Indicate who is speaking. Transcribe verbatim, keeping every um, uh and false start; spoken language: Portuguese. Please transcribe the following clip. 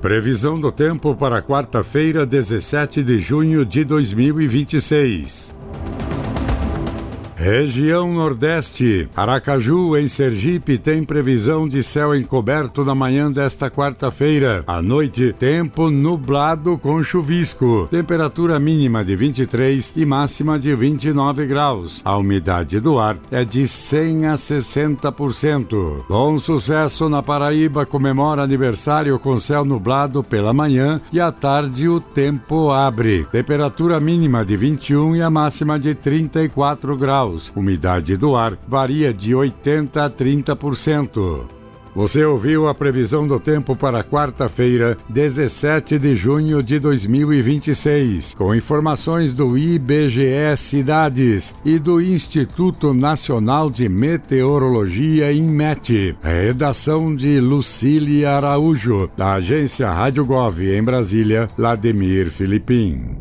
Speaker 1: Previsão do tempo para quarta-feira, dezessete de junho de dois mil e vinte e seis. Região Nordeste. Aracaju, em Sergipe, tem previsão de céu encoberto na manhã desta quarta-feira. À noite, tempo nublado com chuvisco. Temperatura mínima de vinte e três e máxima de vinte e nove graus. A umidade do ar é de cem a sessenta por cento. Bom Sucesso, na Paraíba, comemora aniversário com céu nublado pela manhã e à tarde o tempo abre. Temperatura mínima de vinte e um e a máxima de trinta e quatro graus. Umidade do ar varia de oitenta a trinta por cento. Você ouviu a previsão do tempo para quarta-feira, dezessete de junho de dois mil e vinte e seis, com informações do I B G E Cidades e do Instituto Nacional de Meteorologia, INMET. Redação de Lucília Araújo, da agência Rádio Gov em Brasília, Lademir Filipim.